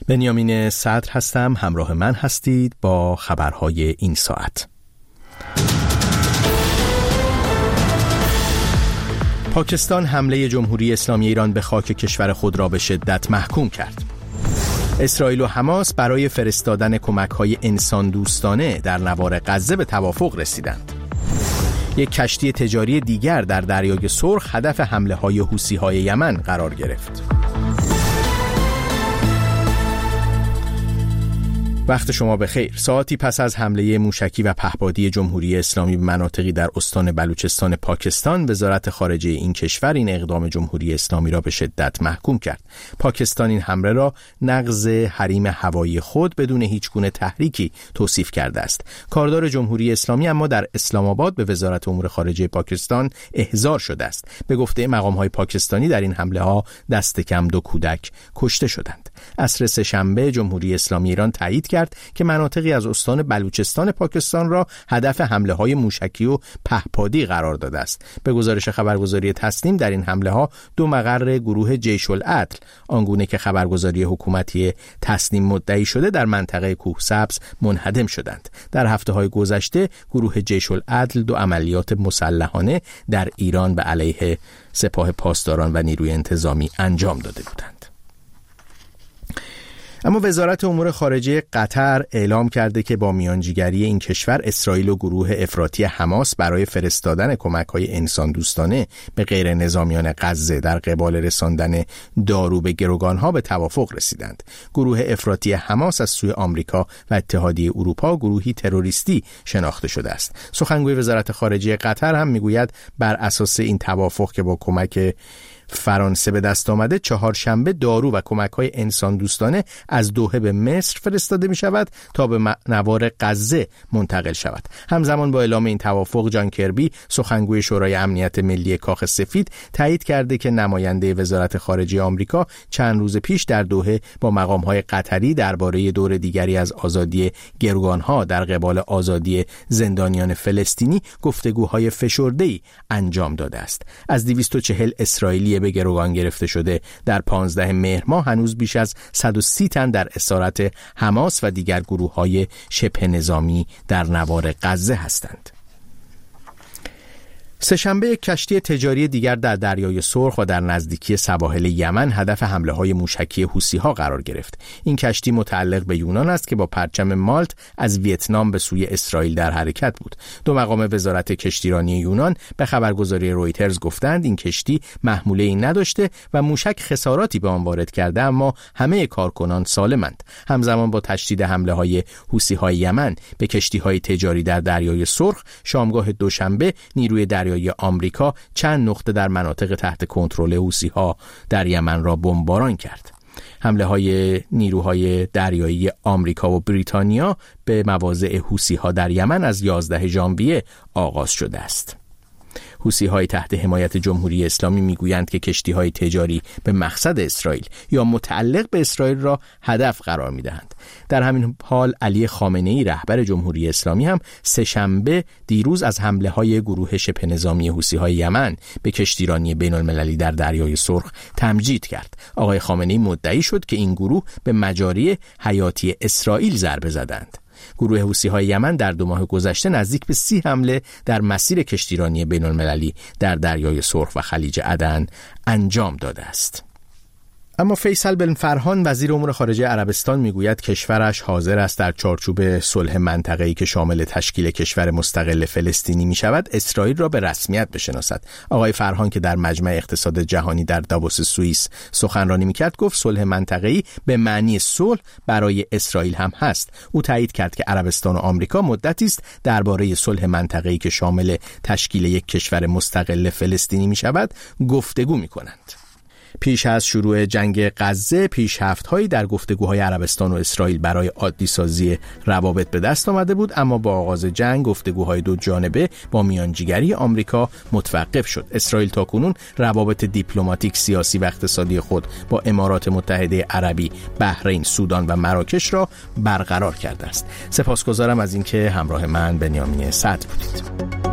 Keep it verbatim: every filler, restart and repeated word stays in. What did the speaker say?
بنیامین صدر هستم، همراه من هستید با خبرهای این ساعت. پاکستان حمله جمهوری اسلامی ایران به خاک کشور خود را به شدت محکوم کرد. اسرائیل و حماس برای فرستادن کمک‌های انسان دوستانه در نوار غزه به توافق رسیدند. یک کشتی تجاری دیگر در دریای سرخ هدف حمله‌های حوثی‌های یمن قرار گرفت. وقت شما بخیر. ساعتی پس از حمله موشکی و پهپادی جمهوری اسلامی به مناطقی در استان بلوچستان پاکستان، وزارت خارجه این کشور این اقدام جمهوری اسلامی را به شدت محکوم کرد. پاکستان این حمله را نقض حریم هوایی خود بدون هیچ گونه تحریکی توصیف کرده است. کاردار جمهوری اسلامی اما در اسلام آباد به وزارت امور خارجه پاکستان احضار شده است. به گفته مقام‌های پاکستانی در این حمله‌ها دست کم دو کودک کشته شدند. عصر سه‌شنبه جمهوری اسلامی ایران تایید کرد که مناطقی از استان بلوچستان پاکستان را هدف حمله‌های موشکی و پهپادی قرار داده است. به گزارش خبرگزاری تسنیم در این حمله‌ها دو مقر گروه جیش العدل، آنگونه که خبرگزاری حکومتی تسنیم مدعی شده، در منطقه کوهسبز منهدم شدند. در هفته‌های گذشته گروه جیش العدل دو عملیات مسلحانه در ایران به علیه سپاه پاسداران و نیروی انتظامی انجام داده بودند. اما وزارت امور خارجه قطر اعلام کرده که با میانجیگری این کشور، اسرائیل و گروه افراطی حماس برای فرستادن کمک‌های انسان دوستانه به غیر نظامیان غزه در قبال رساندن دارو به گروگانها به توافق رسیدند. گروه افراطی حماس از سوی آمریکا و اتحادیه اروپا گروهی تروریستی شناخته شده است. سخنگوی وزارت خارجه قطر هم میگوید بر اساس این توافق که با کمک فرانسه به دست آمده، چهارشنبه دارو و کمک‌های انسان دوستانه از دوحه به مصر فرستاده می شود تا به نوار غزه منتقل شود. همزمان با اعلام این توافق، جان کربی، سخنگوی شورای امنیت ملی کاخ سفید، تایید کرده که نماینده وزارت خارجه آمریکا چند روز پیش در دوحه با مقام‌های قطری درباره دور دیگری از آزادی گروگان‌ها در قبال آزادی زندانیان فلسطینی گفتگوهای فشرده‌ای انجام داده است. از دویست و چهل اسرائیلی به گروگان گرفته شده در پانزده مهر ماه هنوز بیش از صد و سی تن در اسارت حماس و دیگر گروه‌های شبه نظامی در نوار غزه هستند. سه‌شنبه یک کشتی تجاری دیگر در دریای سرخ و در نزدیکی سواحل یمن هدف حمله‌های موشکی حوثی‌ها قرار گرفت. این کشتی متعلق به یونان است که با پرچم مالت از ویتنام به سوی اسرائیل در حرکت بود. دو مقام وزارت کشتیرانی یونان به خبرگزاری رویترز گفتند این کشتی محموله‌ای نداشته و موشک خساراتی به آن وارد کرده، اما همه کارکنان سالمند. همزمان با تشدید حمله‌های حوثی‌های یمن به کشتی‌های تجاری در دریای سرخ، شامگاه دوشنبه نیروی دریای آمریکا چند نقطه در مناطق تحت کنترل حوثی‌ها در یمن را بمباران کرد. حمله های نیروهای دریایی آمریکا و بریتانیا به مواضع حوثی‌ها در یمن از یازده ژانویه آغاز شده است. حوثی‌های تحت حمایت جمهوری اسلامی میگویند که کشتی‌های تجاری به مقصد اسرائیل یا متعلق به اسرائیل را هدف قرار می‌دهند. در همین حال علی خامنه‌ای رهبر جمهوری اسلامی هم سه‌شنبه دیروز از حمله‌های گروه شبه نظامی حوثی‌های یمن به کشتیرانی بین‌المللی در دریای سرخ تمجید کرد. آقای خامنه‌ای مدعی شد که این گروه به مجاری حیاتی اسرائیل ضربه زدند. گروه حوثی‌های یمن در دو ماه گذشته نزدیک به سی حمله در مسیر کشتیرانی بین‌المللی در دریای سرخ و خلیج عدن انجام داده است. اما فیصل بن فرحان وزیر امور خارجه عربستان میگوید کشورش حاضر است در چارچوب صلح منطقه‌ای که شامل تشکیل کشور مستقل فلسطینی می شود، اسرائیل را به رسمیت بشناسد. آقای فرحان که در مجمع اقتصاد جهانی در داووس سوئیس سخنرانی میکرد، گفت صلح منطقه‌ای به معنی صلح برای اسرائیل هم هست. او تایید کرد که عربستان و آمریکا مدتی است درباره صلح منطقه‌ای که شامل تشکیل یک کشور مستقل فلسطینی می شود گفتگو میکنند. پیش از شروع جنگ غزه، پیشرفت‌هایی در گفتگوهای عربستان و اسرائیل برای عادی سازی روابط به دست آمده بود، اما با آغاز جنگ گفتگوهای دو جانبه با میانجیگری آمریکا متوقف شد. اسرائیل تاکنون روابط دیپلماتیک، سیاسی و اقتصادی خود با امارات متحده عربی، بحرین، سودان و مراکش را برقرار کرده است. سپاسگزارم از اینکه همراه من بنیامین صدر بودید.